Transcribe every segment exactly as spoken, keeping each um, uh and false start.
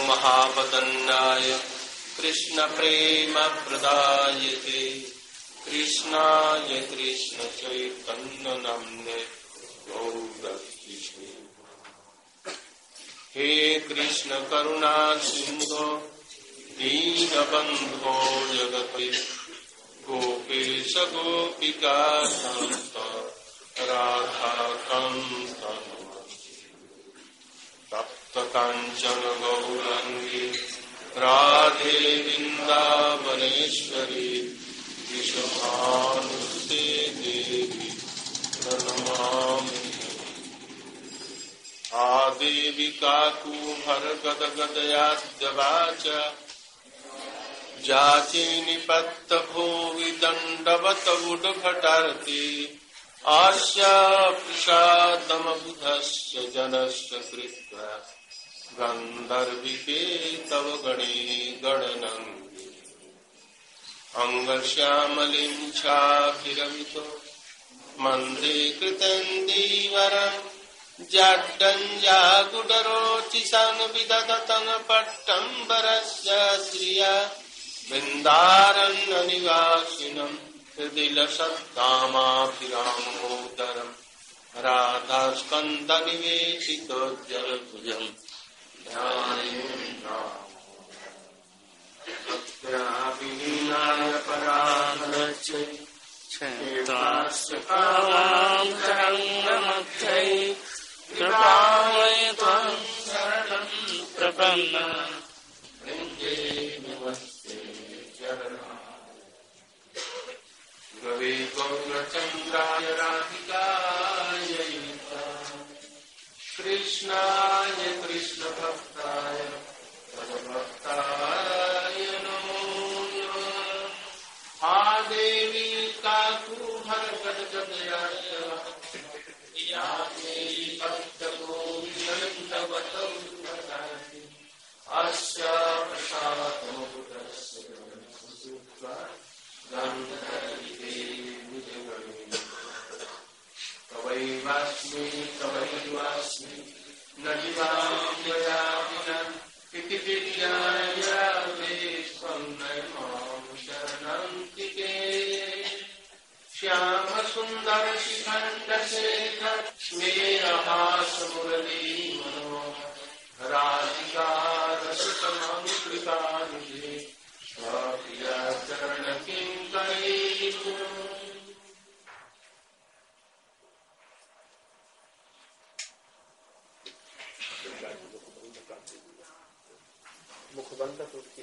महावदन्नाय कृष्ण प्रेम प्रदायते कृष्णाय कृष्ण चैतन्य नाम्ने गौरकिशोरे। हे कृष्ण करुणा सिंधो दीनबंधो जगते गोपेश गोपिका कांत राधा कांत तप्त कांचन गौरांगी राधे वृंदावनेश्वरी विश्वभानुते देवी प्रणमामि। आदेवी काकुभर गद गदयाद्यवाच जाति निपत्त भूवि दंडवत उद्भटार्ति आस्य प्रसादमबुधस्य जनस्य कृत्वा गंधर्विके तव गणे गणनंगे अंगश्यामलिं छाकिरमितो मन्दे कृतन्दीवरम् जाड्डञ्जागुडरोचिषन् विदधतन पट्टम्बरस्य श्रिया वृन्दारण्यनिवासिनं हृदिलसत्कामाभिरामोदरम् राधास्कन्धनिवेशितोज्ज्वलभुजम् ध्यायेन्नाय पराधरच्चे क्षेत्रास्यकामान्तरङ्गमध्ये कृपामय त्वं शरणं प्रपन्ना वृन्दे नमस्ते चरणाय। गुरवे गौरचन्द्राय राधिकायै कृष्णाय कृष्णभक्ताय तद्भक्ताय नमो नमः। आदेवी काकुभर गद गदयाच या मेरी भक्त गोविन्दवत उद्भटार्ति अस्य प्रसादमुदस्य गन्धर्विके निजगणे तवैवास्मि तवैवास्मि न जीवाम्यया विना इति विज्ञाय विश्वं नमाम शरणं तिके। श्याम सुंदर शिखंड शेखर स्मेरहास मुरली मनोहर राधिका रसिक मंत्रिका निधे स्वाप्रिया चरण किंकरी मुखबंध टूटती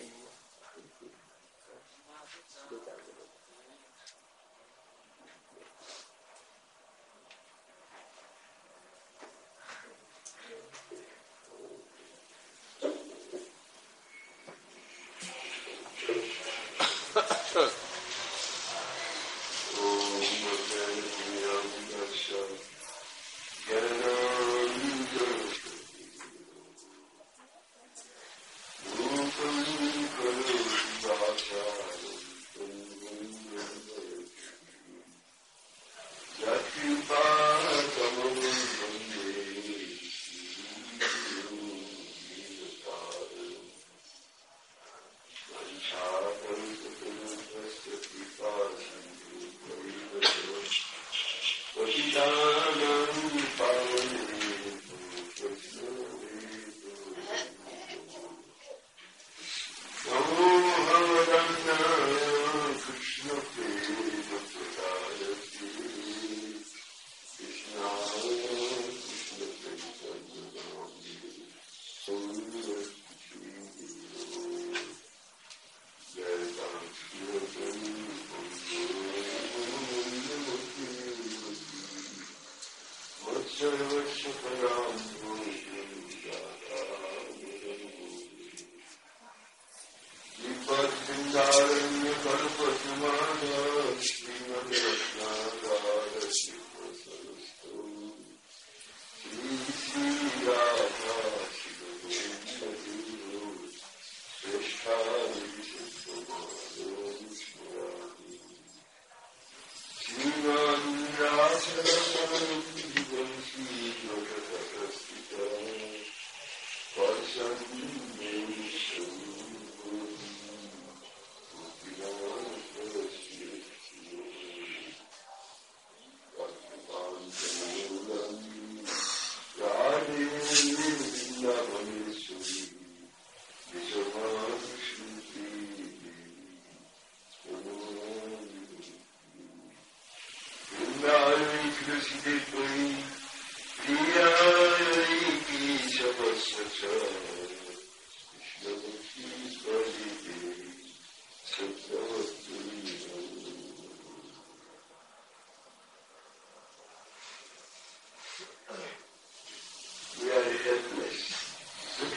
Thank you.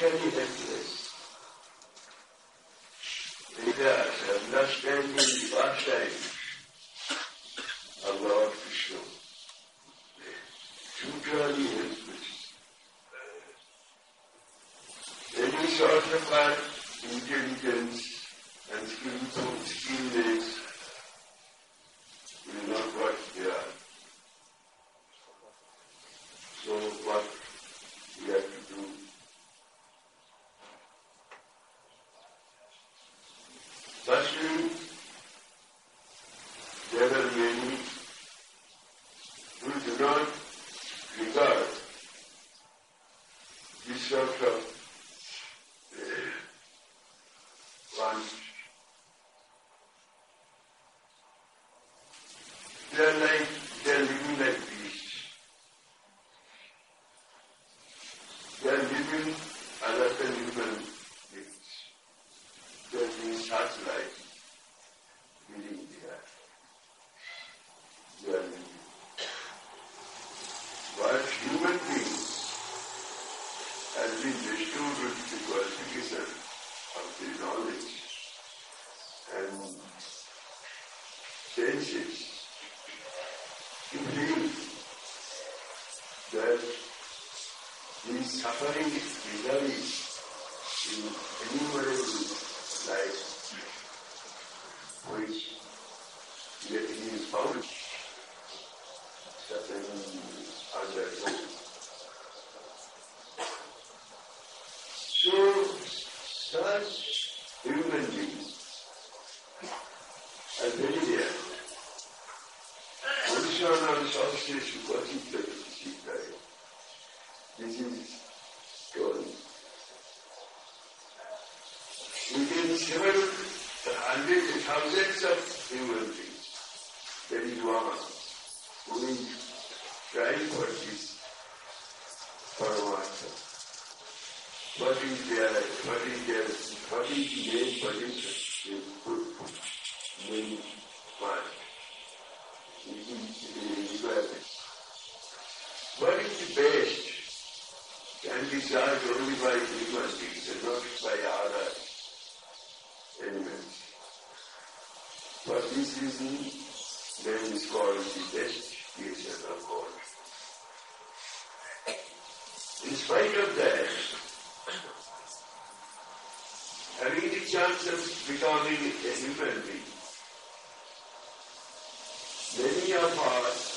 totally helpless. Vedas, understanding the pastime of Lord Krishna, totally helpless. Any sort of our intelligence and skillful skillness will not work there. So what we have to do? Firstly, there are many who do not regard this sort of uh, one. They are like, they are living like beasts. They are living other than human beings. They are being such like living there. They are living. But human beings have been restored with the qualification of the knowledge and senses to feel that the suffering results in innumerable lives which yet he is found suffering undergoing. So such human beings are very rare. Original sources to consider this is story. Within several hundreds and thousands of human beings, there is one who is trying for this Paramartha. What is their, what is their, what is the main position they put in mind? What is the best can be judged only by human beings and not by other elements. For this reason, man is called the best creation of God. In spite of that, having the chance of becoming a human being, many of us,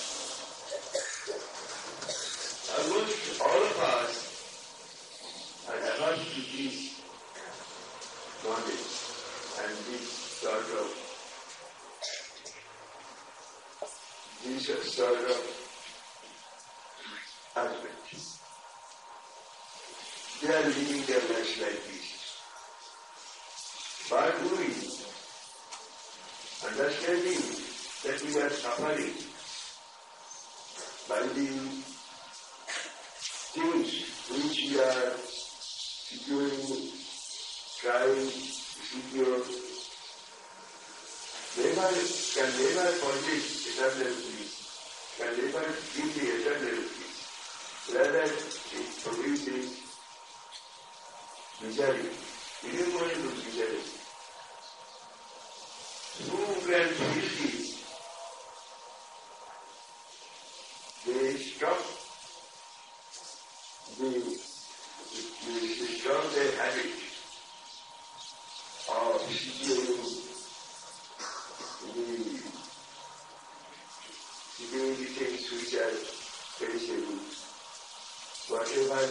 almost all of us, are attached to this knowledge and this sort of, this sort of aspect. They are living their lives like this. By doing, understanding that we are suffering by the things which we are securing, trying to secure, never, can never forget eternal peace, can never give the eternal peace. Rather, it produces misery, innumerable misery. Who can feel this? They stop, they, they, they stop their habit of securing the, securing the things which are perishable. Whatever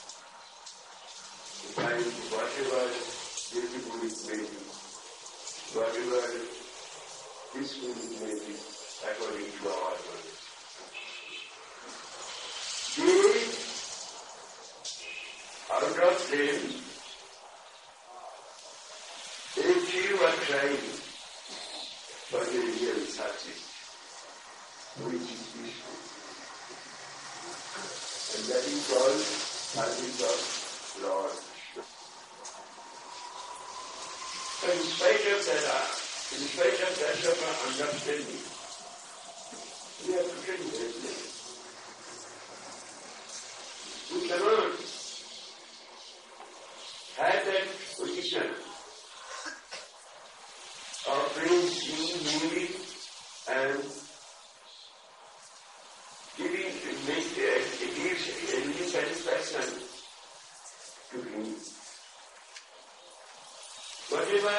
find, whatever beautiful it may be, whatever peaceful it may be, according to our knowledge. They, out of them, they few are trying for the real success, which is peaceful. And that is called service of Lord. So in spite of that, in spite of that sort of understanding, we are totally helpless. We cannot position offering being healing and giving make uh, it gives a real satisfaction to him. Whatever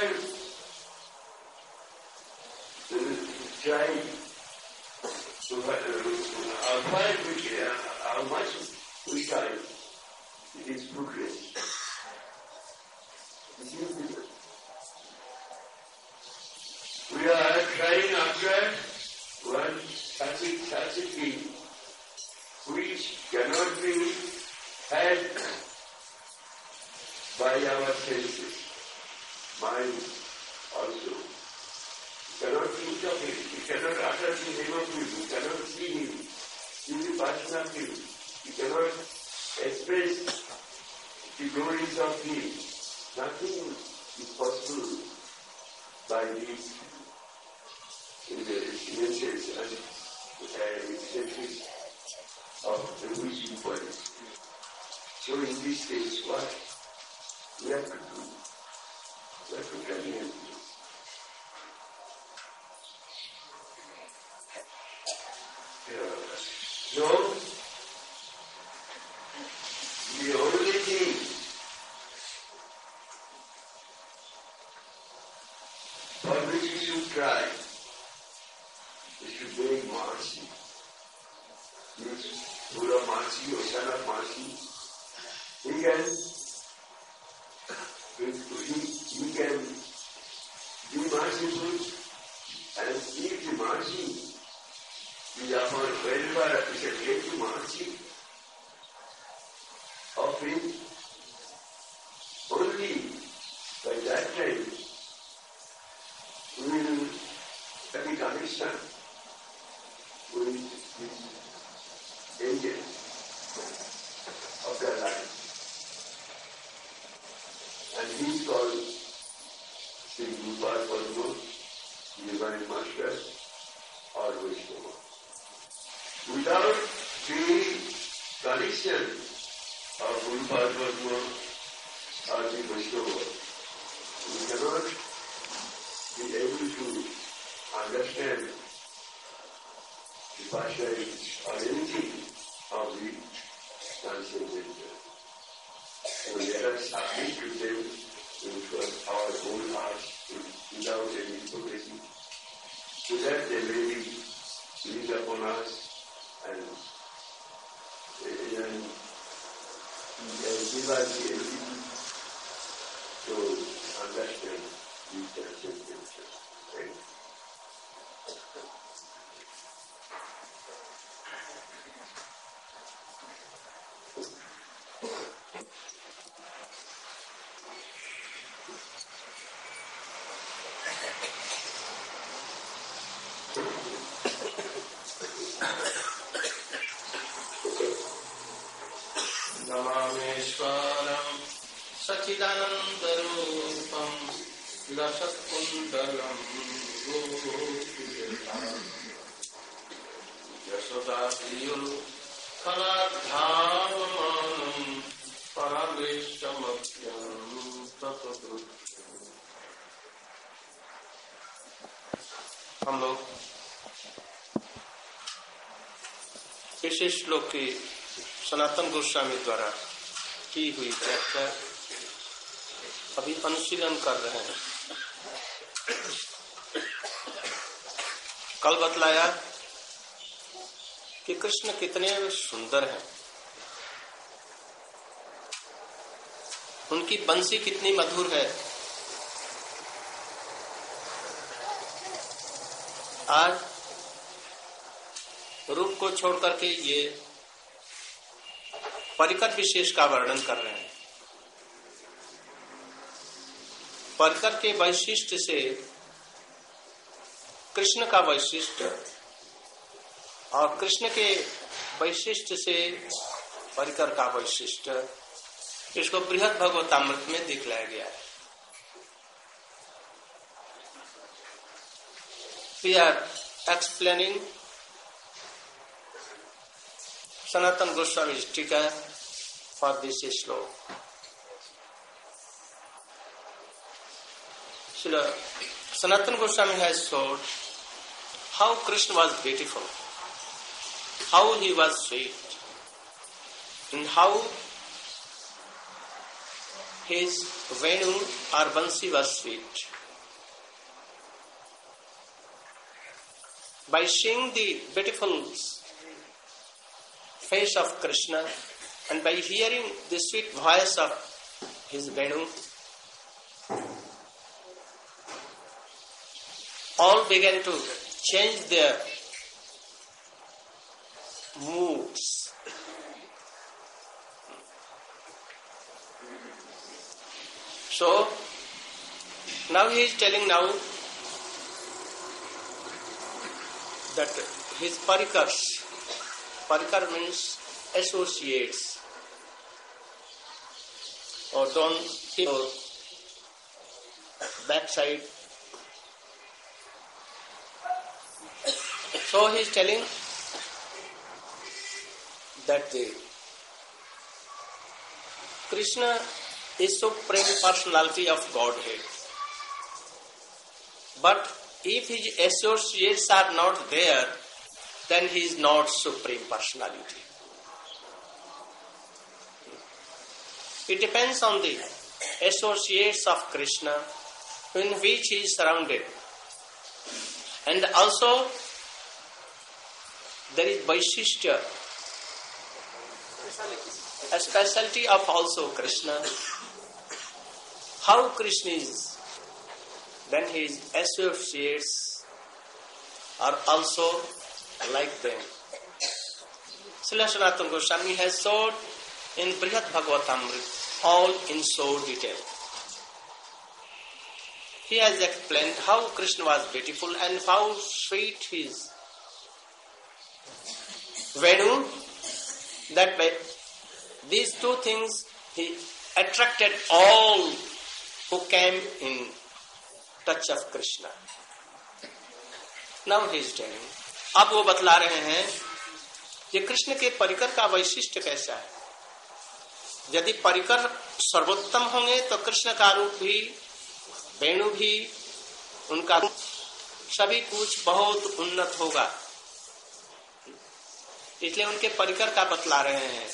uh, try to uh, how far we uh, how much we try, it is progress. We are trying after one such a, such a thing which cannot be had by our senses, mind also. We cannot think of him, we cannot utter the name of him, we cannot see him, see the person of him, we cannot express the glories of him. Nothing is possible by these in the experiences and uh, experiences of the wishing body. So in this case, what we have to do? We have to carry on. So, the only thing for which we should try is to beg mercy. Means full of mercy, ocean of mercy. He can, he, he can be merciful, and if the mercy is upon wherever we can get the mercy of him, only by that time we will have a connection with his angel of their life. And he is called Sri Gopal Padma, Divine Master or Vaishnava. Without the connection of Gopal Padma or the Vaishnava, we cannot be able to understand the passion or anything of the transcendental. So let us submit to them with our whole hearts without any hypocrisy, so that they may be lead upon us and, and, and give us the ability to understand the transcendental. Thank you. Namameshwaram Sachidanandarupam Lasatkundalam Gopitam Yasodadiyul Kanadhavamanam Paragrishamapyam Tatadru. हम लोग इस श्लोक की सनातन गोस्वामी द्वारा की हुई व्याख्या अभी अनुशीलन कर रहे हैं। कल बतलाया कि कृष्ण कितने सुंदर हैं, उनकी बंसी कितनी मधुर है, आज रूप को छोड़ करके ये परिकर विशेष का वर्णन कर रहे हैं। परिकर के वैशिष्ट से कृष्ण का वैशिष्ट और कृष्ण के वैशिष्ट से परिकर का वैशिष्ट, इसको बृहद भगवतामृत में दिखलाया गया है। We are explaining Sanatana Goswami's tika for this sloka. Srila Sanatana Goswami has showed how Krishna was beautiful, how he was sweet, and how his Venu or Bansi was sweet. By seeing the beautiful face of Krishna and by hearing the sweet voice of his Venu, all began to change their moods. So, now he is telling now that his parikars, parikar means associates, or don't keep or backside. So he is telling that the Krishna is supreme personality of Godhead. But if his associates are not there, then he is not supreme personality. It depends on the associates of Krishna in which he is surrounded. And also there is Vaishishya, a specialty of also Krishna. How Krishna is, then his associates are also like them. Srila Sanatana Goswami has showed in Brihad Bhagavatamrita all in so detail. He has explained how Krishna was beautiful and how sweet his Venu, that by these two things he attracted all who came in touch of Krishna. Now he is telling, अब वो बतला रहे हैं कि कृष्ण के परिकर का वैशिष्ट्य कैसा है. यदि परिकर सर्वोत्तम होंगे तो कृष्ण का रूप भी, वेणु भी, उनका सभी कुछ बहुत उन्नत होगा. इसलिए उनके परिकर का बतला रहे हैं.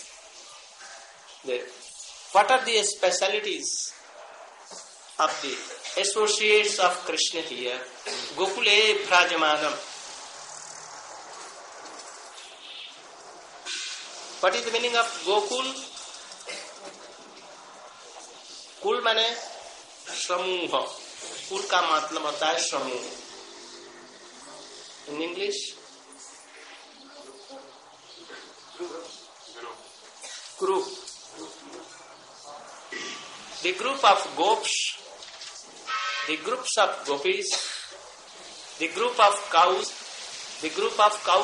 What are the specialities of the associates of Krishna here? Gokule Bhrajamanam. What is the meaning of Gokul? कुल माने समूह. कुल का मतलब होता है समूह. In English, group. The group of gops, the groups of gopis, the group of cows, the group of cow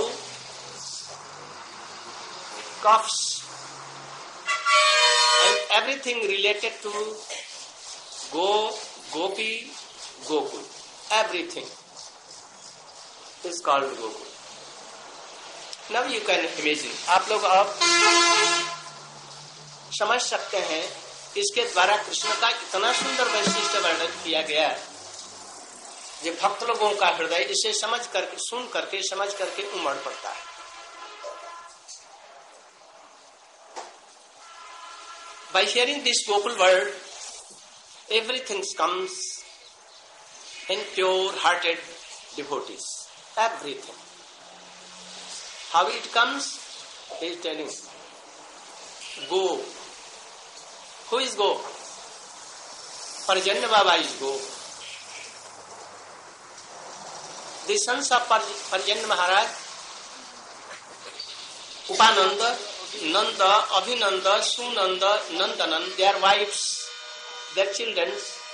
calves, and everything related to go, gopi, gokul. Everything is called gokul. Now you can imagine. आप लोग अब समझ सकते हैं इसके द्वारा कृष्ण का इतना सुंदर वैशिष्ट वर्णन किया गया है जो भक्त लोगों का हृदय इसे समझ करके, सुन करके, समझ करके उमड़ पड़ता है. By hearing this Gokul word, everything comes in pure-hearted devotees. Everything. How it comes? He is telling. Go. Who is Go? Parjanya Baba is Go. The sons of Parjanya Maharaj, Upananda, Nanda, Abhinanda, Sunanda, Nandanand, their wives, their children,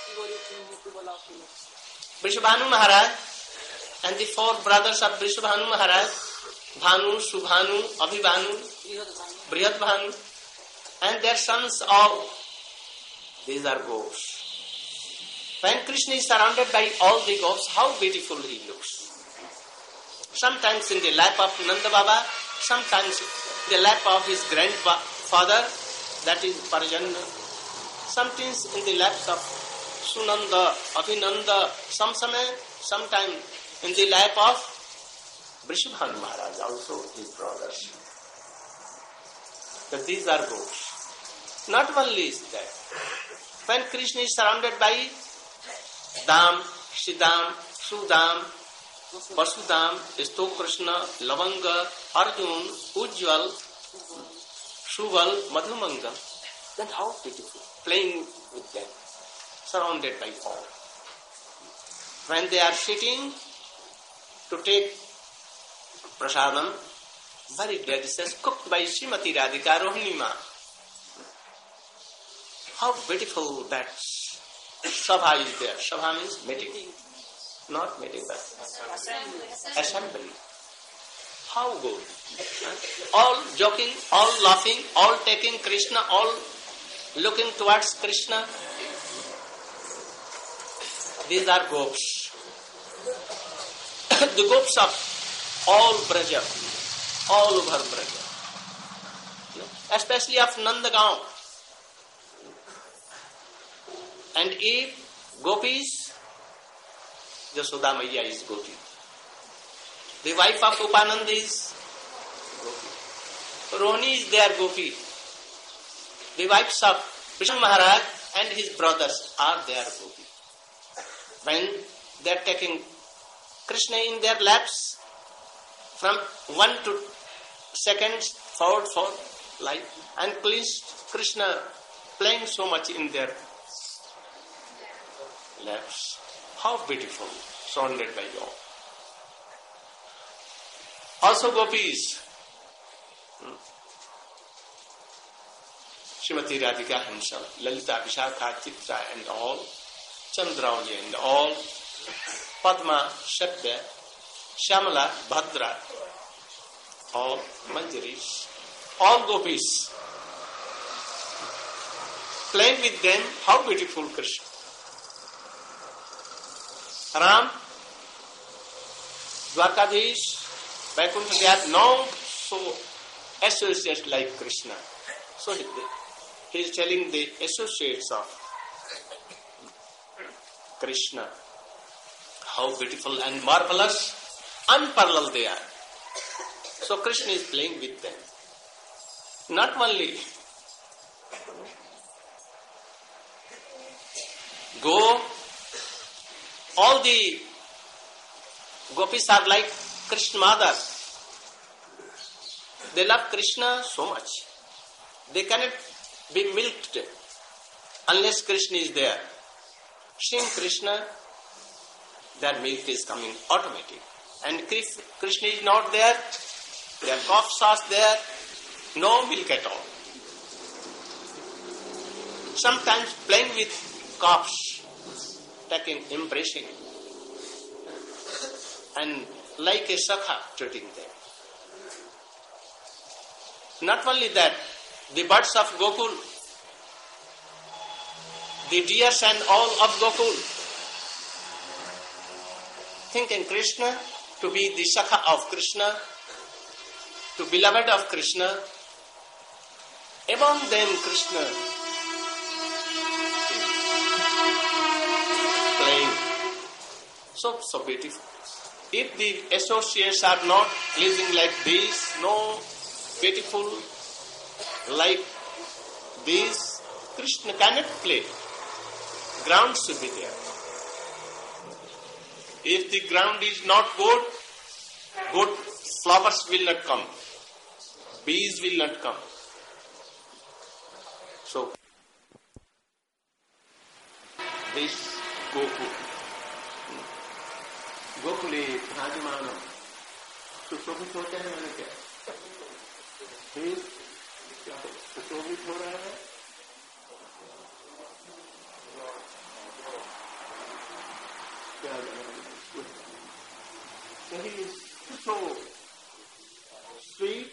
Vrishabhanu Maharaj, and the four brothers of Vrishabhanu Maharaj, Bhanu, Subhanu, Abhibhanu, Brihadbhanu, and their sons all. These are gops. When Krishna is surrounded by all the gops, how beautiful he looks. Sometimes in the lap of Nanda Baba, sometimes in the lap of his grandfather, that is Parjanya, sometimes in the laps of Sunanda, Abhinanda, some समय, sometime in the lap of Vrishabhanu Maharaj, also his brothers. That these are goats. Not only is that, when Krishna is surrounded by Dam, Shidam, Sudam, Vasudam, Sto Krishna, Lavanga, Arjun, Ujjwal, Shuval, Madhumanga, then how beautiful, playing with them, surrounded by all. When they are sitting to take prasadam, very delicious, cooked by Srimati Radhika Rohini Ma. How beautiful that Sabha is there. Sabha means meeting. Not meeting, but assembly. assembly. How good. All joking, all laughing, all taking Krishna, all looking towards Krishna. These are gopis. The gopis of all Braja, all over Braja. Especially of Nandagaon. And if gopis, Jasoda Maiya is gopi. The wife of Upananda is gopi. Rohini is their gopi. The wives of Vishnu Maharaj and his brothers are their gopi. When they are taking Krishna in their laps, from one to seconds, forward, forward, like, and please Krishna playing so much in their laps. How beautiful, surrounded by all. Also gopis, hmm. Srimati Radhika himself, Lalita, Vishakha, Chitra and all, Chandrauli and all, Padma, Shabda, Shamala, Bhadra, all Manjaris, all gopis, playing with them, how beautiful Krishna. Ram, Dwarkadhish, Vaikuntha, they are now so associates like Krishna. So he, he is telling the associates of Krishna how beautiful and marvelous, unparalleled they are. So Krishna is playing with them. Not only go, all the gopis are like Krishna mother. They love Krishna so much. They cannot be milked unless Krishna is there. Seeing Krishna, their milk is coming automatic. And Krishna is not there, their cough sauce there, no milk at all. Sometimes playing with coughs, taking, embracing, and like a sakha treating them. Not only that, the birds of Gokul, the deers and all of Gokul, thinking Krishna to be the sakha of Krishna, to beloved of Krishna, among them Krishna playing. So, so beautiful. If the associates are not pleasing like this, no beautiful like this, Krishna cannot play. Ground should be there. If the ground is not good, good flowers will not come. Bees will not come. So, this Gokul. Gokule Bhajamana. सुशोभित होते हैं मैंने क्या फिर क्या सुशोभित हो रहा है क्या he is so sweet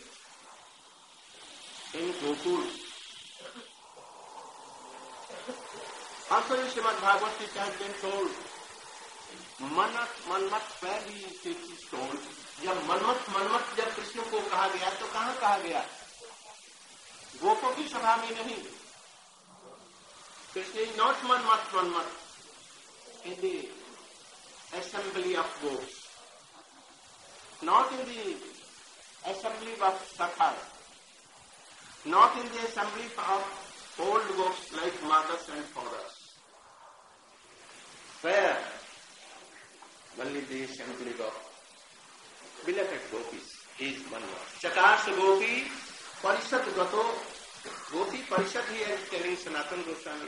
in Gokul. Also in Srimad Bhagavad Gita has been told, Manmath Manmath पहली चीज told. जब मनमत मनमत जब कृष्ण को कहा गया तो कहाँ कहा गया? गोपों की सभा में नहीं. कृष्ण इज नॉट मनमत मनमत. in the assembly of goats, not in the assembly of Sakhar, not in the assembly of old goats like mothers and fathers. Where? Only the assembly of beloved gopis is one word. Chakasha gopi parishad gato. Gopi parishad here is telling Sanatana Goswami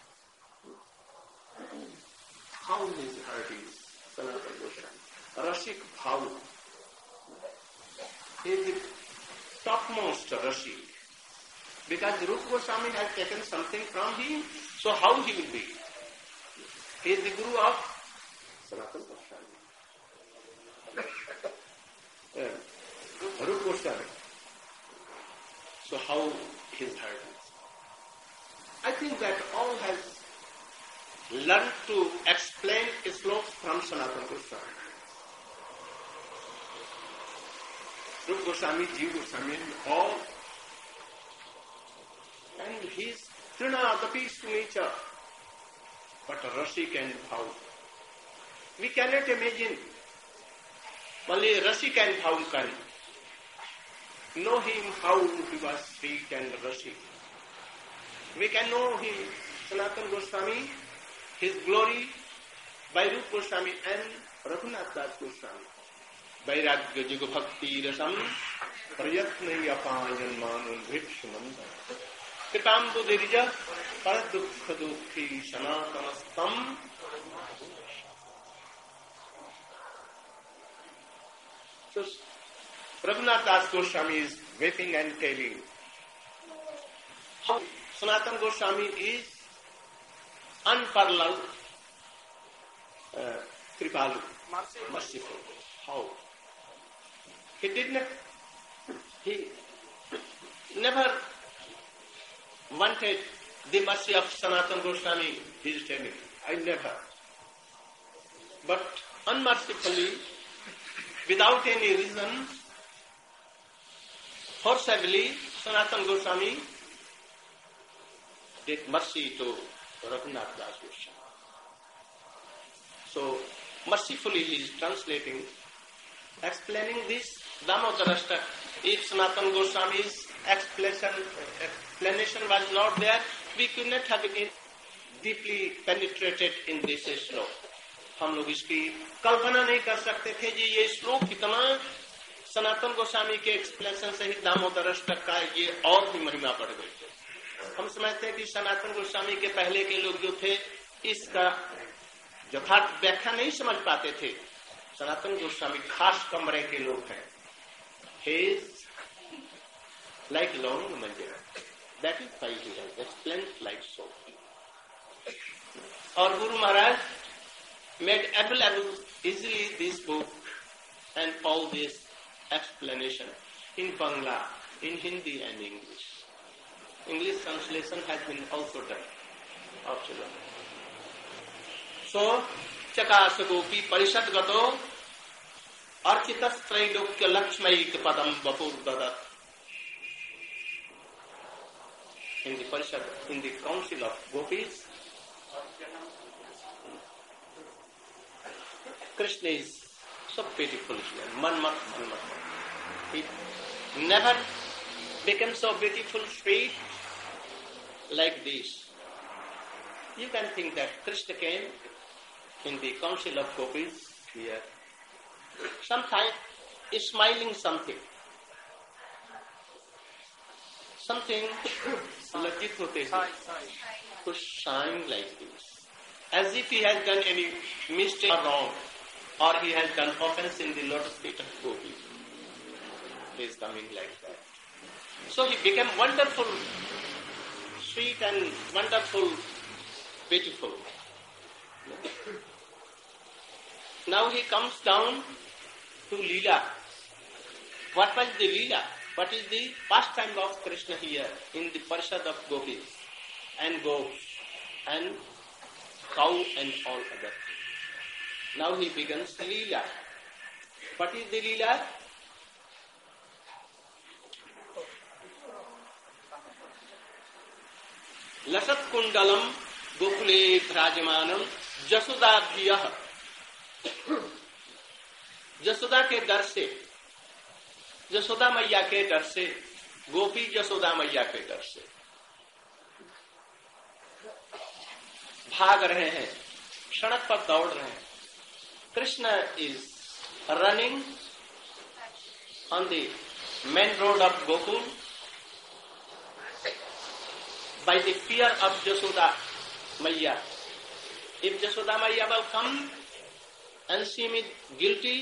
how his heart is. Sanatana Goswami. Rashik bhav. He is the topmost Rashik. Because Rupa Goswami has taken something from him, so how he will be? He is the guru of Sanatana Goswami. Yeah. Rupa Goswami. So how his heart is? I think that all has learned to explain slokas from Sanatana Goswami. Rupa Goswami, Jiva Goswami, all. And he is Trina, the peace to nature. But Rashik and Bhav. We cannot imagine. Only Rashik and Bhav can know him how he was sweet and Rashik. We can know him, Sanatana Goswami, his glory by Rupa Goswami and Raghunath Das Goswami. Vairagya Juga Bhakti Rasam Prayatna Yapayan Manun Bhikshmanam Kripam Buddhirija Paradukha Dukhi Sanatanastam. So Raghunath Das Goswami is weeping and telling how Sanatana Goswami is unparalleled, uh, Kripalu, merciful. How? He did not, he never wanted the mercy of Sanatana Goswami, he is telling. I never. But unmercifully, without any reason, forcibly, Sanatana Goswami did mercy to Raghunath Das Goswami. So, mercifully he is translating, explaining this Damodarashtak. If Sanatana Goswami's explanation, explanation was not there, we could not have been deeply penetrated in this श्लोक. हम लोग इसकी कल्पना नहीं कर सकते थे कि ये श्लोक कितना सनातन गोस्वामी के एक्सप्लेनेशन से ही दामोदर अष्टक का ये और भी महिमा बढ़ गई. हम समझते हैं कि सनातन गोस्वामी के पहले के लोग जो थे इसका यथार्थ व्याख्या नहीं समझ पाते थे. सनातन गोस्वामी खास कमरे के लोग हैं. He is like long Manjira. That is why he has explained like so. और Guru Maharaj made available easily this book and all this explanation in Bangla, in Hindi and English. English translation has been also done. Absolutely. So, Chakasagopi Parishad Gato Architas Trailokya Lakshmaik Padam Vapur Dadat. In the Parishad, in the council of Gopis, Krishna is so beautiful here. Manmat, Manmat. He never became so beautiful, sweet, like this. You can think that Krishna came in the council of Gopis here. Sometimes is smiling something. Something lajit hote hai. To shine like this. As if he has done any mistake or wrong. Or he has done offense in the lotus feet of Gopis. He is coming like that. So he became wonderful, sweet and wonderful, beautiful. Now he comes down to Leela. What was the Leela? What is the pastime of Krishna here in the Parishad of Gopis and goats and cow and all other things. Now he begins Leela. What is the Leela? Lasat kundalam gokule bhrajamanam Jasoda भियः, Jasoda के डर से, जसोदा मैया के डर से, गोपी जसोदा मैया के डर से भाग रहे हैं, सड़क पर दौड़ रहे हैं. Krishna is running on the main road of Gokul by the fear of Jasoda Maiya. If Jasoda Maiya will come and see me guilty,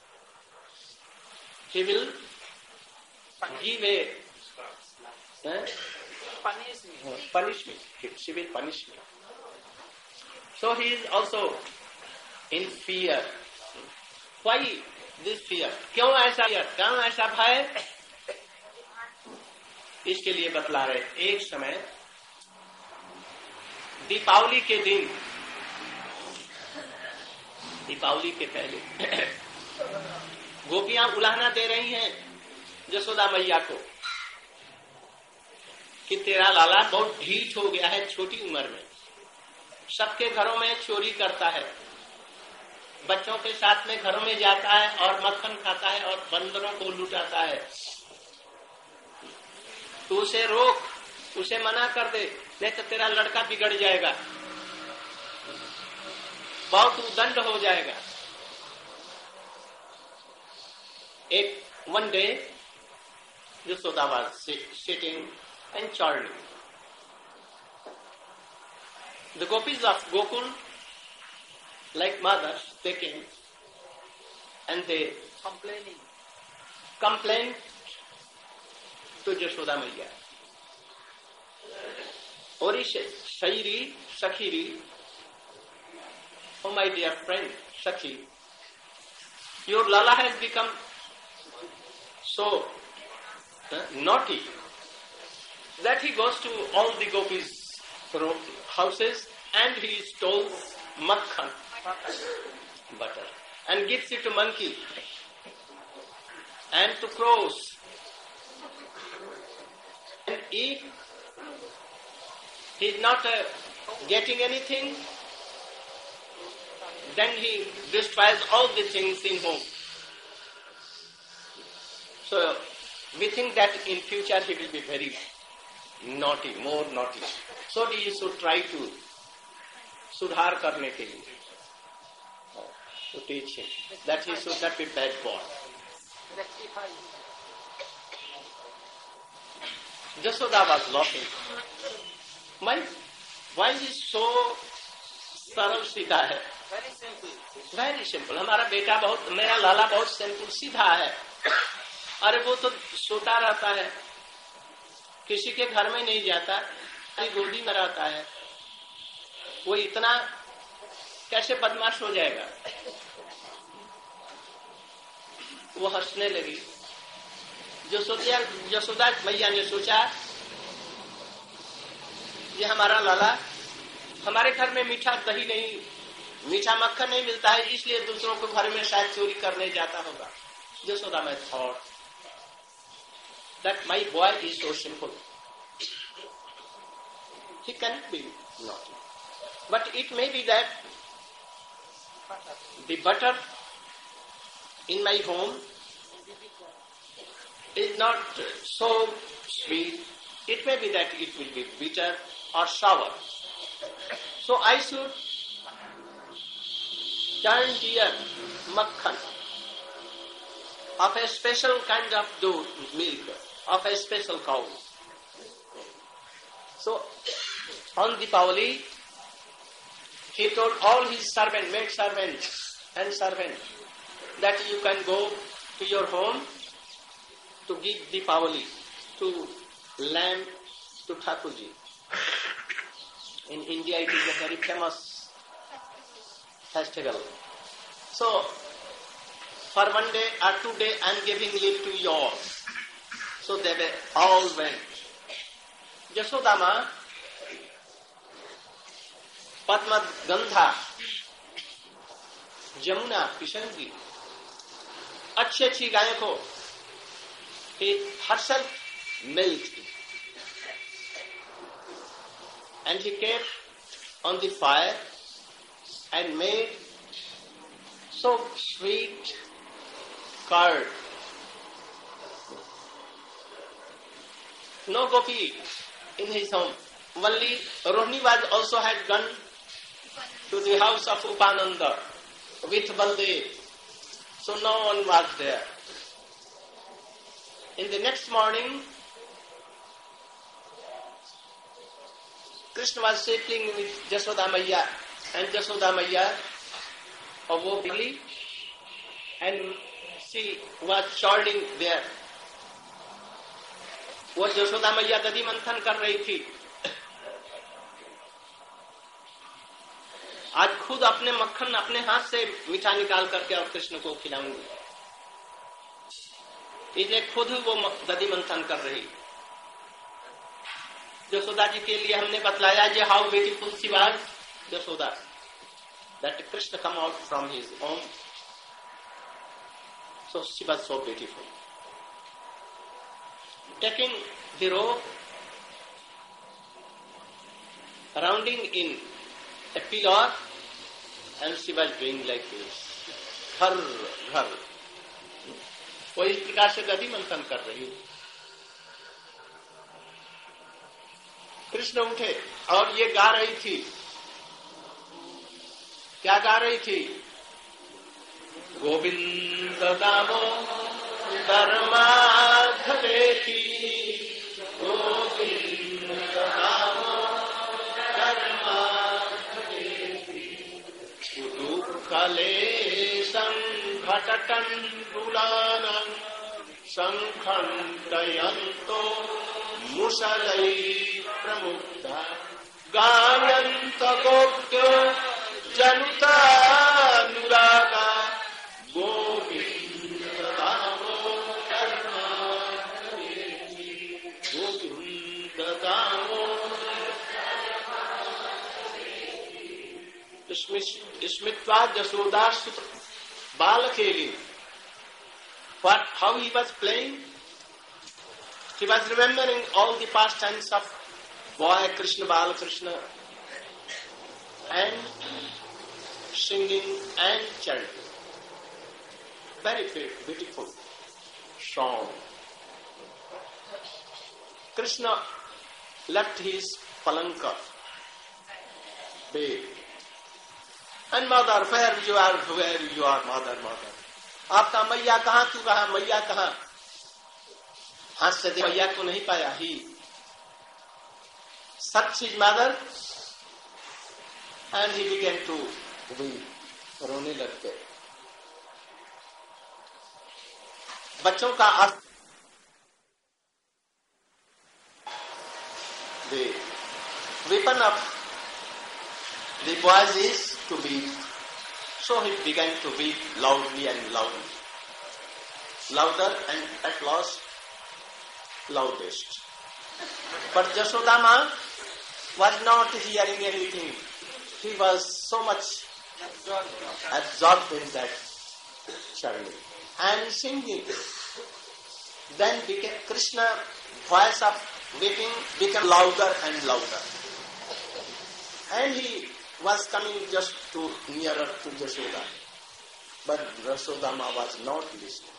he will give a eh? punish me. Punish me. She will punish me. So he is also in fear. Why this fear? क्यों ऐसा fear? क्यों ऐसा भय? इसके लिए बतला रहे. एक समय दीपावली के दिन, दीपावली के पहले गोपियां उलाहना दे रही हैं जसोदा मैया को कि तेरा लाला बहुत ढीठ हो गया है, छोटी उम्र में सबके घरों में चोरी करता है, बच्चों के साथ में घरों में जाता है और मक्खन खाता है और बंदरों को लुटाता है. तू उसे रोक, उसे मना कर दे, नहीं तो तेरा लड़का बिगड़ जाएगा, बहुत उदंड हो जाएगा. एक one day Yashoda was sitting and churning. The gopis of Gokul, like mothers, they came and they complaining, complained to Yashoda Maiya. Ori Shairi, Sakhiri, oh my dear friend, Sakhi, your Lala has become so uh, naughty that he goes to all the gopis' houses and he steals makhan, butter, and gives it to monkey and to crows. And if he is not uh, getting anything, then he destroys all the things in home. So we think that in future he will be very naughty, more naughty. So we should try to sudhar karne ke liye, to teach him that he should not be bad boy. Jasoda was laughing. My wife is so सरल सीधा है, very simple. Very simple. हमारा बेटा बहुत, मेरा लाला बहुत simple सीधा है. अरे वो तो सोता रहता है, किसी के घर में नहीं जाता, गोदी में रहता है, वो इतना कैसे बदमाश हो जाएगा? वो हंसने लगी. जो सोचा, यशोदा मैया ने सोचा ये हमारा लाला, हमारे घर में मीठा दही नहीं, मीठा मक्खन नहीं मिलता है, इसलिए दूसरों के घर में शायद चोरी करने जाता होगा. Jasoda may thought that my boy is so simple, he cannot be naughty. But it may be that the butter in my home is not so sweet. It may be that it will be bitter or sour. So I should turn dear makhan of a special kind of dough, milk, of a special cow. So on Deepavali, he told all his servants, maid servants and servants, that you can go to your home to give Deepavali to lamb to Thakurji. In India, it is a very famous festival. So, for one day or two days, I am giving leave to you all. So they were all went. Jasoda Ma, Padma Gandha, Jamuna, Kishangi, अच्छी अच्छी गायों को he herself milked and he kept on the fire and made so sweet curd. No gopi in his home. Only Rohini was also had gone to the house of Upananda with Baldev. So no one was there. In the next morning, Krishna was sitting with Jashoda Maiya, and Jashoda Maiya awoke early, and she was chording there. वो जशोदा मैया दधी मंथन कर रही थी. आज खुद अपने मक्खन अपने हाथ से मीठा निकाल करके और कृष्ण को खिलाऊंगी, इसलिए खुद वो दधी मंथन कर रही. जशोदा जी के लिए हमने बतलाया जे how beautiful she was Jashoda, that Krishna come out from his home, so she was so beautiful. Taking the rope, rounding in a pillar, and she was doing like this. Ghar, ghar. वो इस प्रकार से दधी मंथन कर रही. कृष्ण उठे और ये गा रही थी. क्या गा रही थी? गोविंद दामोदर माधवेति, गोविंद दामोदर माधवेति, उदुकलेशं घटटण्डुलानं संखण्डयन्तो मुसलै प्रमुग्धा, गायन्त गोप्यो जनुतानुरागा, गोविंद दामोदर माधवेति, गोविंद दामोदर माधवेति. स्मित्वा जशोदा सुत बालखेली. What, how he was playing? He was remembering all the pastimes of boy Krishna, Bala Krishna, and singing and chanting. Very beautiful song. Krishna left his palanka bed. And mother, where you are, where you are, mother, mother. आपका मैया कहाँ, तू कहाँ, मैया कहाँ? हाथ से दे, मैया को नहीं पाया. ही such his mother, and he began to weep, रोने लग गए. बच्चों का अर्थ, the weapon of the boys is to weep. So he began to weep loudly and loudly, louder and at last loudest. But Jashoda Ma was not hearing anything. He was so much absorbed in that journey and singing. Then became Krishna voice of weeping became louder and louder, and he was coming just to nearer to Jashoda, but Jashoda Ma was not listening.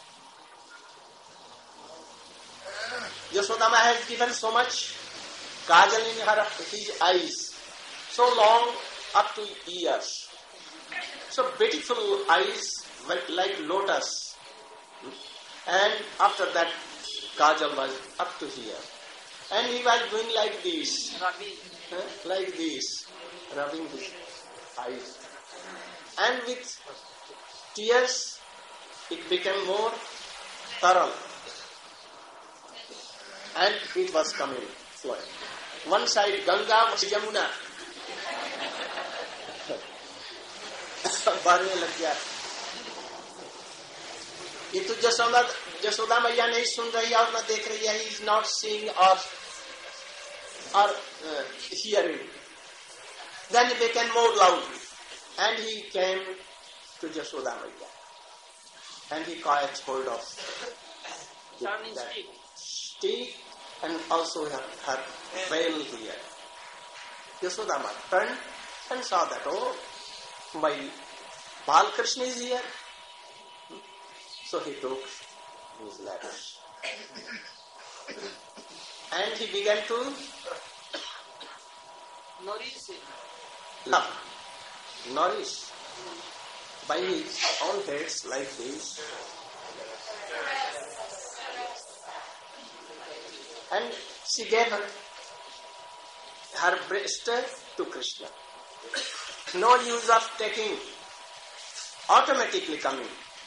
Jashoda Ma has given so much kajal in her his eyes, so long up to ears, so beautiful eyes like lotus, and after that kajal was up to here, and he was doing like this, huh? like this. Rubbing his eyes, and with tears it became more thorough, and it was coming flowing. One side Ganga, Yamuna. बढ़ने लग गया. ये तो जसोदा जसोदा मैया नहीं सुन रही और न देख रही है. He is not seeing or or uh, hearing. Then he became more loud, and he came to Jashoda Maiya, and he caught hold of the, that stick and also her, her veil here. Jashoda Maiya turned and saw that, oh, my Balkrishna is here. So he took his lavish. And he began to nourish him. Love, nourish by his own hands like this. And she gave her, her breast to Krishna. No use of taking, automatically coming.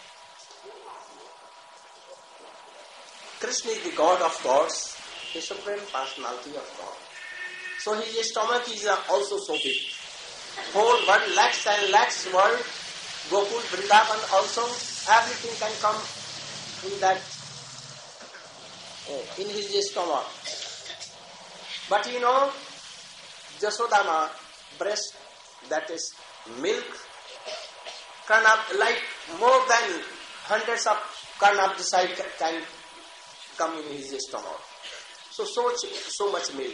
Krishna is the God of gods, the supreme personality of God. So his stomach is also so big. Whole world, lakhs and lakhs world, Gokul, Vrindavan also, everything can come in that, in his stomach. But you know, Jasodama breast, that is milk, Karnab, like more than hundreds of Karnab side can come in his stomach. So, so, so much milk.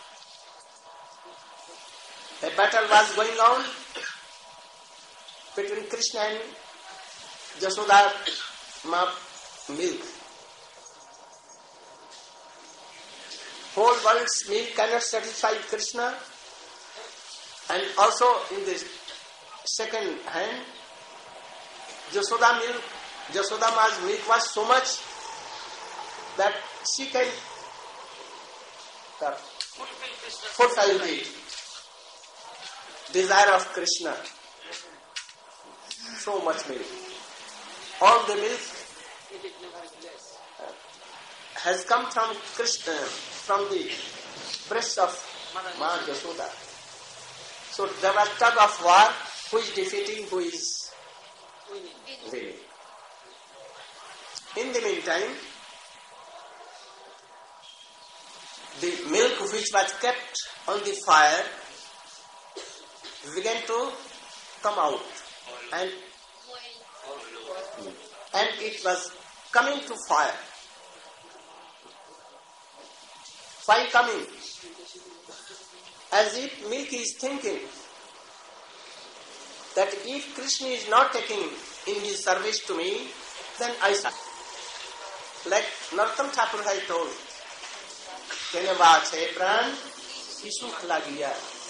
A battle was going on between Krishna and Jasoda ma milk. Whole world's milk cannot satisfy Krishna. And also in the second hand, Jasoda milk, Jasoda ma's milk was so much that she can uh, fulfill the desire of Krishna. So much milk. All the milk uh, has come from Krishna, from the breast of Ma Jasoda. So there was tug of war, who is defeating, who is winning. In the meantime, the milk which was kept on the fire began to come out, and and it was coming to fire. Why coming? As if milk is thinking that if Krishna is not taking in his service to me, then I shall. Like Narottam Thakur has told, Keneva che pran Shisu khlagiya.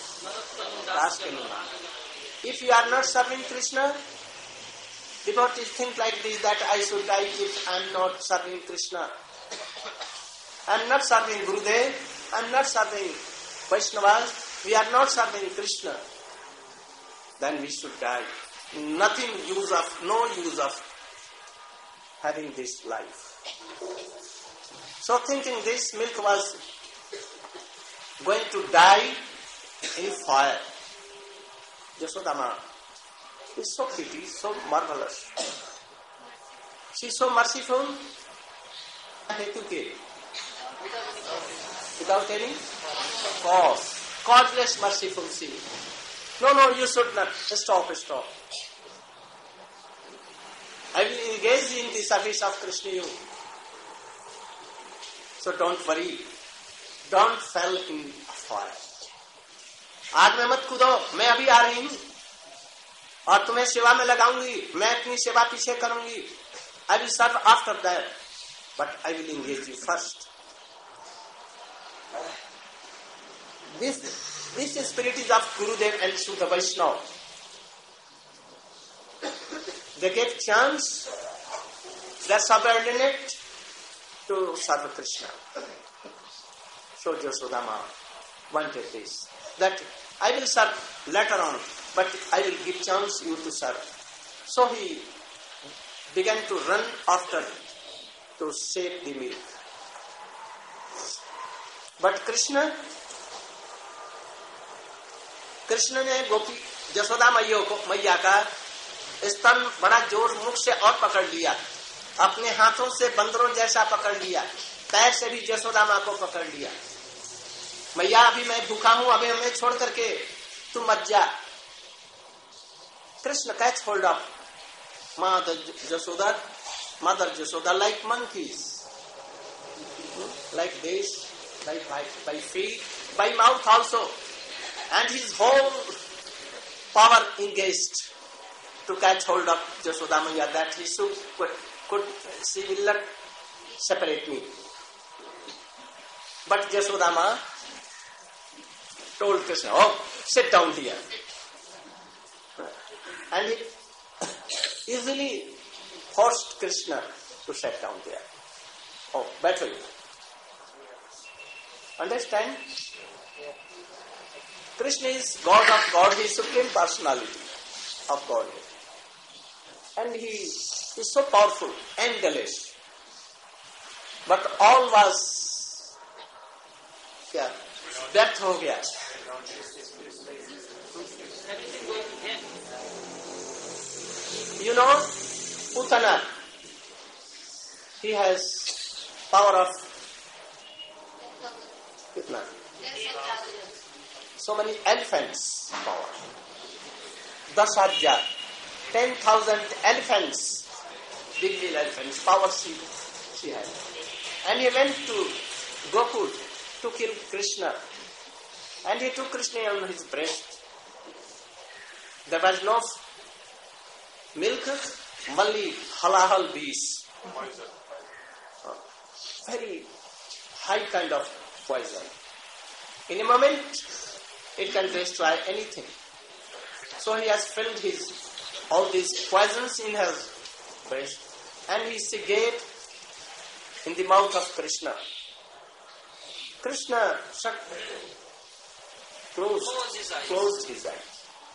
If you are not serving Krishna, devotees think like this, that I should die if I am not serving Krishna. I am not serving Gurudev, I am not serving Vaishnavas, we are not serving Krishna. Then we should die. Nothing use of, no use of having this life. So thinking this milk was going to die in fire, Jasodama is so pretty, so marvelous. She is so merciful. Without any cause. Causeless merciful she. No, no, you should not. Stop, stop. I will engage in the service of Krishna you. So don't worry. Don't fall in fire. आग में मत कूदो, मैं अभी आ रही हूँ और तुम्हें सेवा में लगाऊंगी, मैं अपनी सेवा पीछे करूंगी. I will serve after that, but I will engage you first. This this spirit is of Gurudev and Shuddha Vaishnava. They get chance, they are subordinate to serve Krishna. So Jasodama wanted this, that I will serve later on, but I will give chance you to serve. So he began to run after to save the milk. But Krishna, Krishna ने गोपी जसोदा मैया को मैया का स्तन बड़ा जोर मुख से और पकड़ लिया, अपने हाथों से बंदरों जैसा पकड़ लिया, पैर से भी जसोदा माँ को पकड़ लिया. मैया अभी मैं भूखा हूं, अभी हमें छोड़ करके तू मत जा. Krishna catch hold of Mother Jasoda, Mother Jasoda like monkeys, like this, like by, by feet, by mouth also, and his whole power engaged to catch hold of Jashoda Maya, that he should, could, could, she will not separate me. But Jashoda Ma told Krishna, oh, sit down here. And he easily forced Krishna to sit down there. Oh, better. Understand? Krishna is God of God, he is Supreme Personality of God. And he is so powerful, endless. But all was yeah, death ho gaya. You know, Putana, he has power of kitna? So many elephants power. Dashaja, ten thousand elephants, big big elephants, power she, she had. And he went to Gokul to kill Krishna. And he took Krishna on his breast. There was no milk, only halal bees. Very high kind of poison. In a moment, it can destroy anything. So he has filled his all these poisons in his breast, and he gave in the mouth of Krishna. Krishna closed, closed his eyes.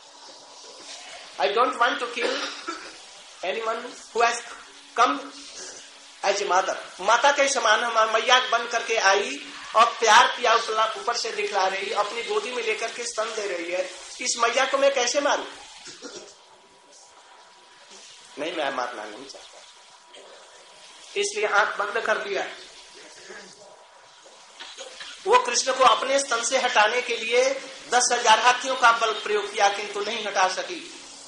I don't want to kill anyone who has come as a mother. माता के समान हम मैया बन करके आई और प्यार पिया ऊपर से दिखला रही, अपनी गोदी में लेकर के स्तन दे रही है. इस मैया को मैं कैसे मारूं? नहीं, मैं मारना नहीं चाहता, इसलिए आंख बंद कर दिया. वो कृष्ण को अपने स्तन से हटाने के लिए दस हजार हाथियों का बल प्रयोग किया, किंतु नहीं हटा सकी.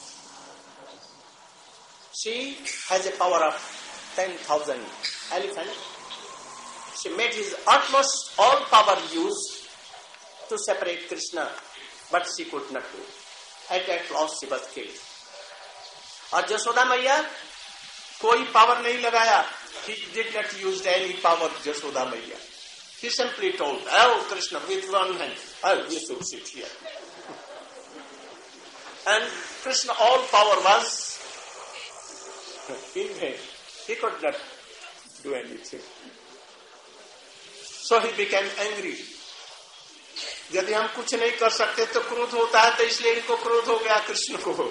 She has a power of ten thousand elephants. She made his utmost all power use to separate Krishna, but she could not do. At that loss she was killed. और जसोदा मैया कोई पावर नहीं लगाया. He did not use any power, Jashoda Maya. He simply told, oh Krishna, with one hand, oh, you should sit here. And Krishna, all power was in him. He could not do anything. So he became angry. यदि हम कुछ नहीं कर सकते तो क्रोध होता है, तो इसलिए इनको क्रोध हो गया कृष्ण को.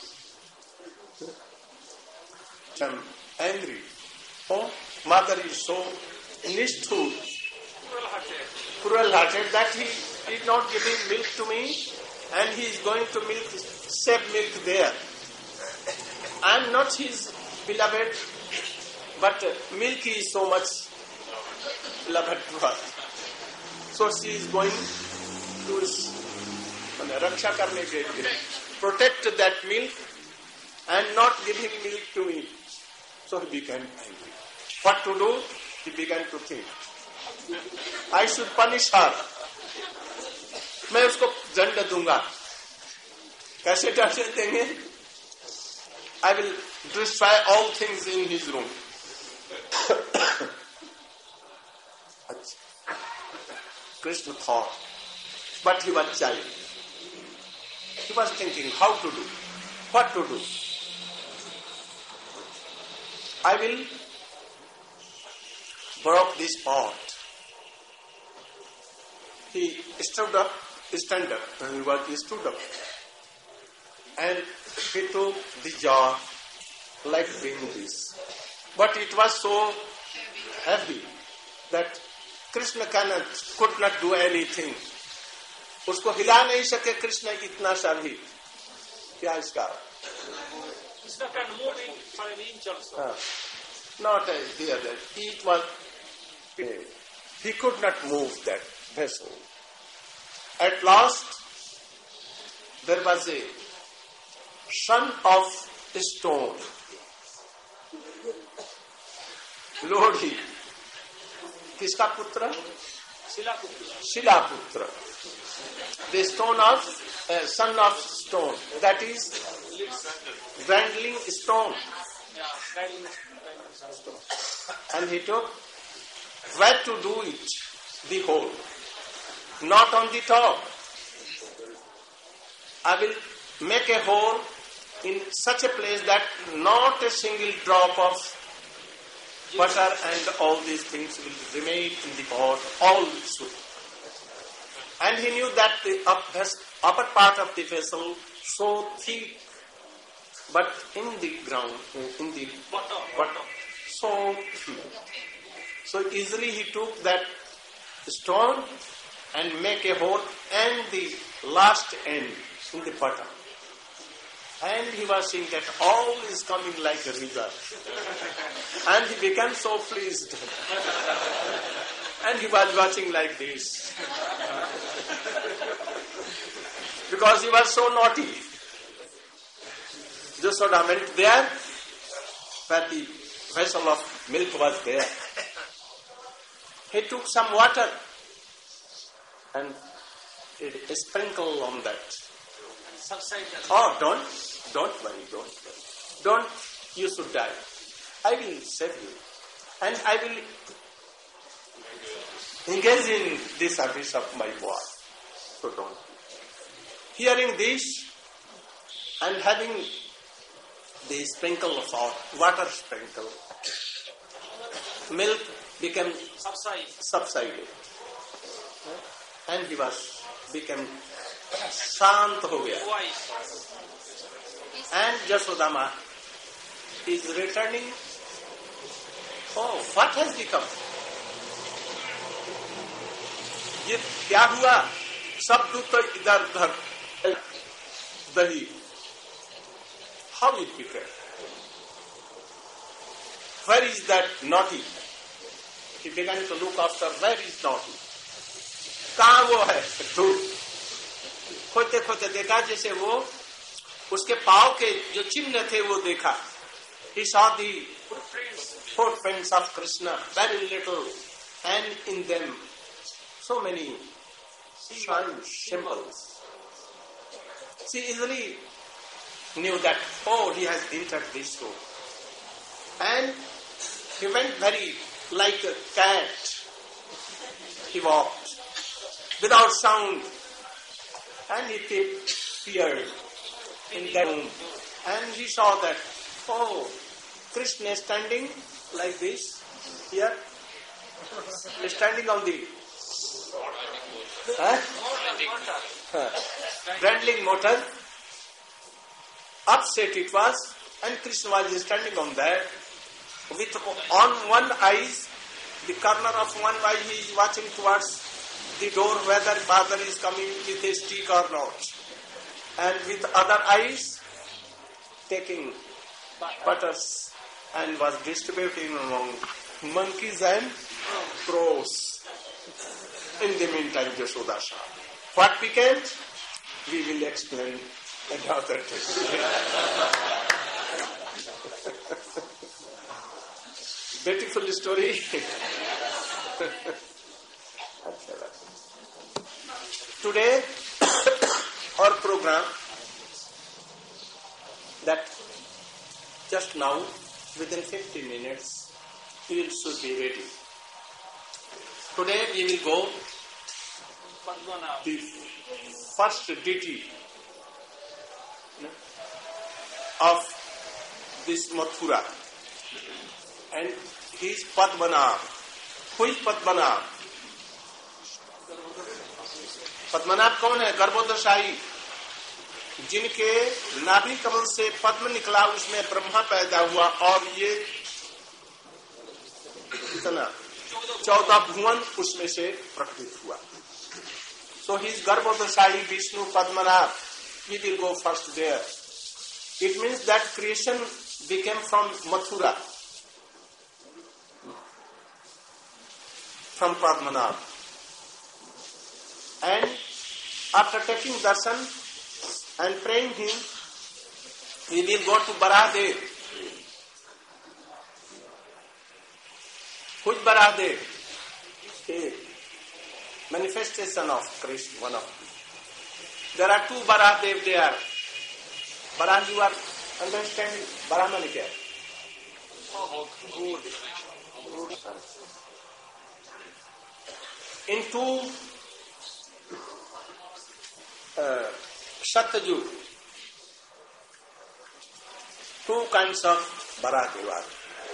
I'm angry. Oh, mother is so nisthur, cruel-hearted that he is not giving milk to me, and he is going to milk, save milk there. I am not his beloved, but milk is so much beloved to her. So she is going to raksha karne ke liye, protect that milk and not give him milk to me. So he became angry. What to do? He began to think. I should punish her. मैं उसको दंड दूंगा. कैसे दंड देंगे? I will destroy all things in his room. Krishna thought, but he was child. He was thinking how to do, what to do. I will broke this pot. He stood up, stand up, and he was he stood up, and he took the jar like doing this. But it was so heavy that Krishna cannot, could not do anything. उसको हिला नहीं सके कृष्ण इतना सा भी. क्या इसका? Krishna can move it for an inch also. Uh, not a, the other. It was. He could not move that vessel. At last, there was a son of stone. Lodi. किसका पुत्र? Shilaputra. शिलापुत्र. the stone of, uh, son of stone, that is grinding stone. And he took, where to do it? The hole. Not on the top. I will make a hole in such a place that not a single drop of butter and all these things will remain in the pot, all soup. And he knew that the upper part of the vessel so thick, but in the ground, in the bottom, so thick. So easily he took that stone and make a hole and the last end in the bottom. And he was seeing that all is coming like a river. And he became so pleased. And he was watching like this. Because he was so naughty. Jasoda went there, where the vessel of milk was there. He took some water and it sprinkled on that. Oh, don't, don't worry, don't worry. Don't, you should die. I will save you. And I will engage in the service of my boy. So don't. Hearing this and having the sprinkle of water sprinkle, milk became subsided. subsided. And he was became शांत हो गया. And Jasoda Ma is returning. Oh, what has become? ये क्या हुआ? सब दूध तो इधर उधर दही. How it became? Where is that naughty? He began to look after where is naughty. कहाँ वो है? दूध. खोते खोते देखा जैसे वो उसके पाव के जो चिन्ह थे वो देखा. He saw the footprints of Krishna, very little, and in them so many signs, symbols. She easily knew that, oh, he has entered this room. And he went very like a cat. He walked without sound. And he peered in that room. And he saw that, oh, Krishna is standing like this, here, standing on the huh? Grinding motor. Upset it was, and Krishna was standing on that. With on one eye, the corner of one eye, he is watching towards the door whether father is coming with a stick or not. And with other eyes, taking butters and was distributing among monkeys and crows. In the meantime, Jasoda saw. What became? We will explain another day. Beautiful story. Today, our program that just now, within fifteen minutes, we will should be ready. Today we will go the first deity of this Mathura, and he is Padmanabh. Who is Padmanabh? Padmanabha कौन है? गर्भोदशाही, जिनके नाभि कमल से पद्म निकला, उसमें ब्रह्मा पैदा हुआ और ये कितना चौदह भुवन उसमें से प्रकटित हुआ. So he is गर्भोदशाही Vishnu Padmanabh. We will go first there. It means that creation became from Mathura, from Padmanabh. And after taking darshan and praying him, we will go to Baradev. Who is Baradev? Okay. manifestation of Krishna, one of them. There are two Varahadev there. Varaha, you are understanding? Varaha means क्या? In two uh, Satyajug, two kinds of Varahadev are.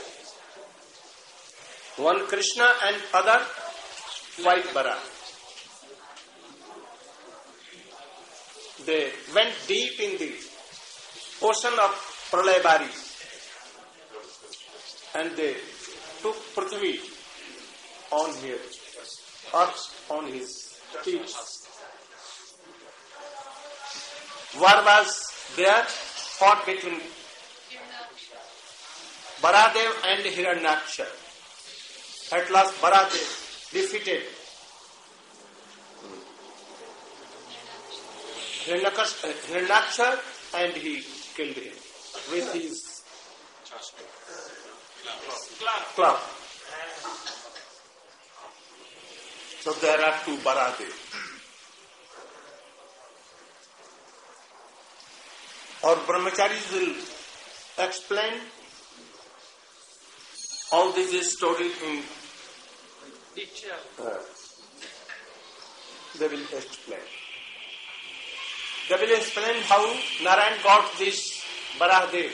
One Krishna and other white Varaha. They went deep in the ocean of Pralayabari and they took Prithvi on here, earth on his feet. War was there, fought between Varahadev and Hiranyaksha. At last Varahadev defeated Hiranyaksha and he killed him with his club. So there are two Varahadev. Our brahmacharis will explain all these stories in detail. Uh, they will explain. They will explain how Narayan got this Varahadev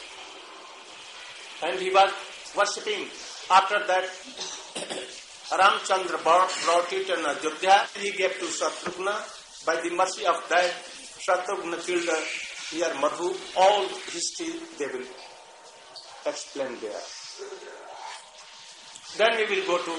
and he was worshipping. After that, Ramchandra brought, brought it in Ajodhya. He gave to Shatrugna. By the mercy of that, Shatrugna killed here Madhu. All history they will explain there. Then we will go to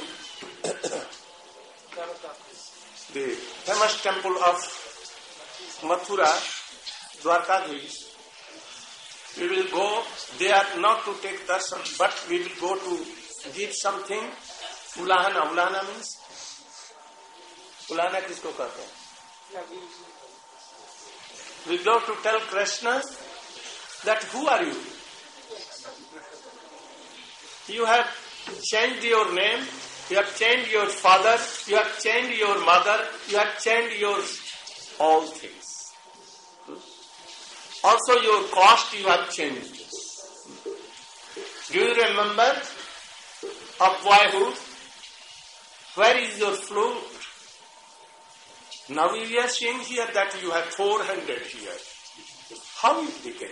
the famous temple of Mathura, Dwarkadhish. We will go there not to take darshan, but we will go to give something. Ulahana, ulahana means? Ulahana kisko कहते हैं? We go to tell Krishna that who are you? You have changed your name, you have changed your father, you have changed your mother, you have changed your all things. Also your caste you have changed. Do you remember of boyhood? Where is your flute? Now we are seeing here that you have four hundred here. How it became?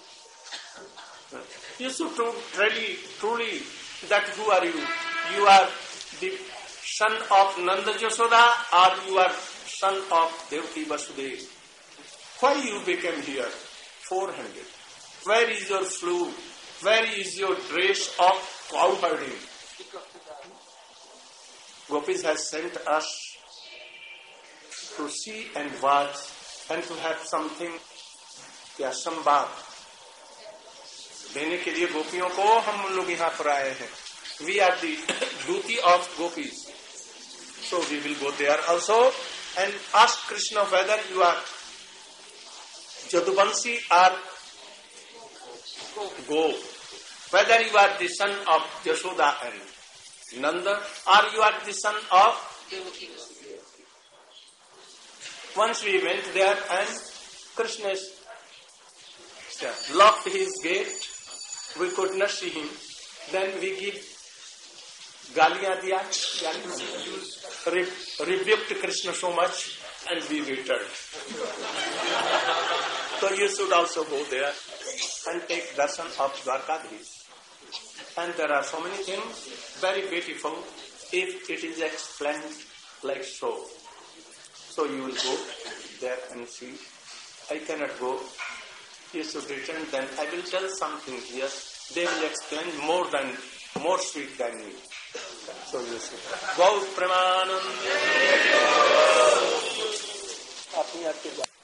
You should really, truly, that who are you? You are the son of Nanda Jasoda or you are son of Devaki Vasudeva? Why you became here? four hundred. Where is your flute? Where is your dress of cow herding? Gopis has sent us to see and watch and to have something, या संवाद देने के लिए गोपियों को हम लोग यहाँ पर आए हैं. We are the duty of gopis. So we will go there also and ask Krishna whether you are Jaduvanshi or Go. Whether you are the son of Yashoda and Nanda or you are the son of Devaki. Once we went there and Krishna locked his gate, we could not see him. Then we give Galiya diya, Re- rebuked Krishna so much and we returned. So you should also go there and take darshan of Dwarkadhish. And there are so many things, very beautiful, if it is explained like so. So you will go there and see. I cannot go. You should return, then I will tell something here. They will explain more than, more sweet than me. So you should. Gau Premanand.